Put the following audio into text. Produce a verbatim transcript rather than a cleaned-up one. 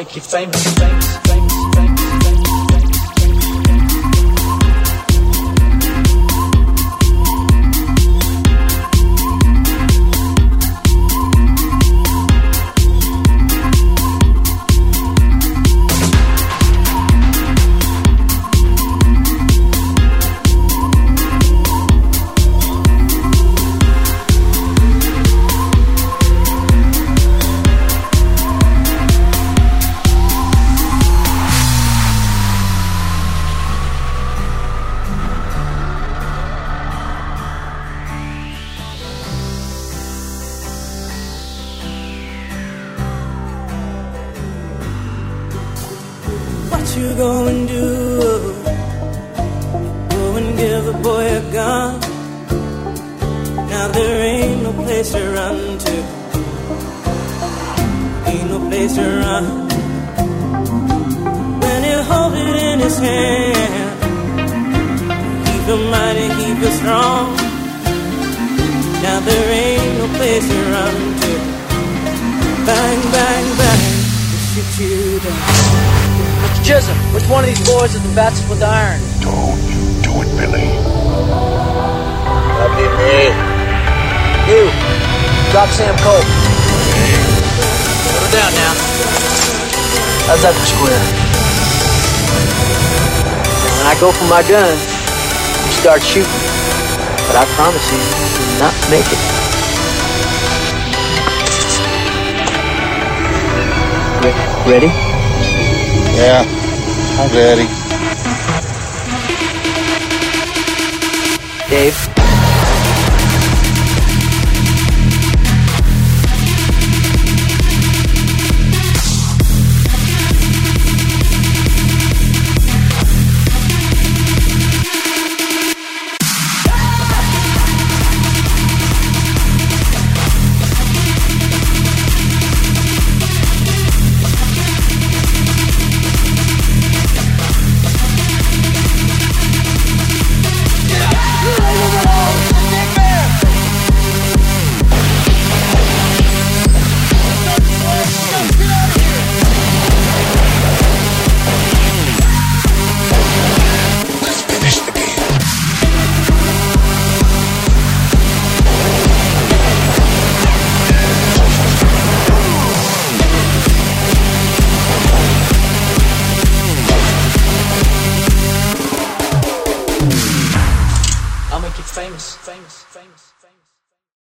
make you famous, famous, famous, famous, famous, famous. What you gonna do? Go and give a boy a gun. Now there ain't no place to run to. Ain't no place to run. When he holds it in his hand, keep him mighty, keep it strong. Now there ain't no place to run to. Bang, bang, bang, to shoot you down. Chisholm, which one of these boys is the bats with iron? Don't you do it, Billy. That'd be me. You, drop Sam Cole. Put her down now. How's that for square? When I go for my gun, you start shooting. But I promise you, you will not make it. Re- ready? Yeah, I'm ready. Dave? I'll make you famous, famous.